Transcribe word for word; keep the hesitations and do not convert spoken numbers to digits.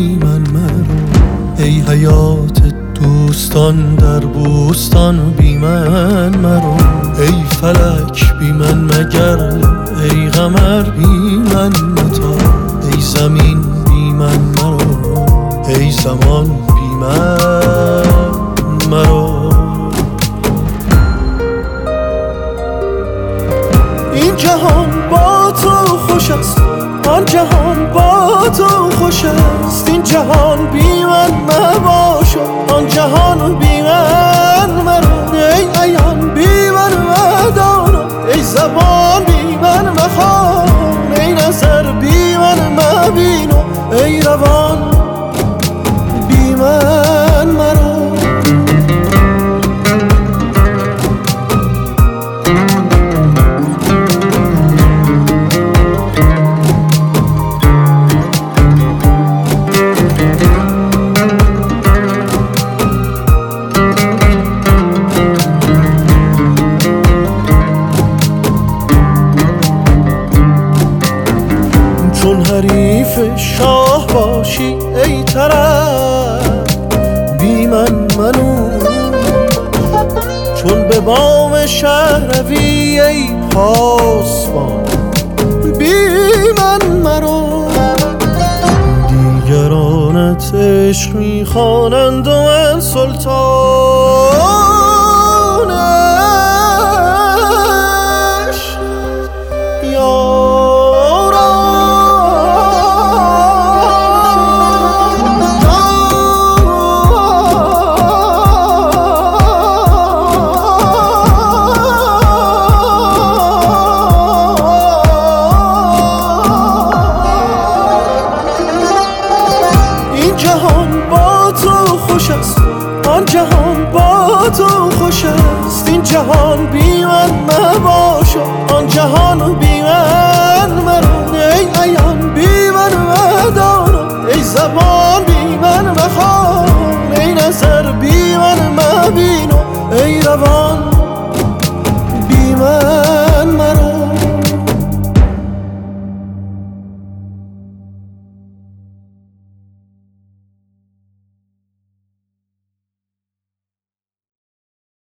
بی من مرو. ای حیات دوستان در بوستان بی من مرو. ای فلک بی من مگر، ای قمر بی من متا. ای زمین بی من مرو، ای زمان بی من مرو. این جهان با تو خوش است، آن جهان با تو خوش است. این جهان بی من مباش، آن جهان بی من مرو. ای عیان بی من مدانا، ای زبان بی من مخوان. ای نظر بی من مبین و ای روان بی من مرو. چون حریف شاه باشی ای طرب بی من منو. چون به بام شهر روی ای پاسبان بی من مرو. دیگرانت عشق میخوانند و من سلطان آن جهان با تو خوش است. این جهان بی من مباش، آن جهان بی من مرو. ای عیان بی من مدانا، ای زبان